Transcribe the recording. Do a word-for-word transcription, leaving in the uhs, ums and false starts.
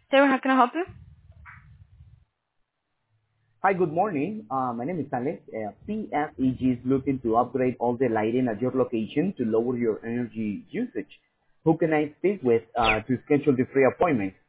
Sarah, how can I help you? Hi, good morning. Uh, my name is Alex. Uh, P S E G is looking to upgrade all the lighting at your location to lower your energy usage. Who can I speak with uh, to schedule the free appointment?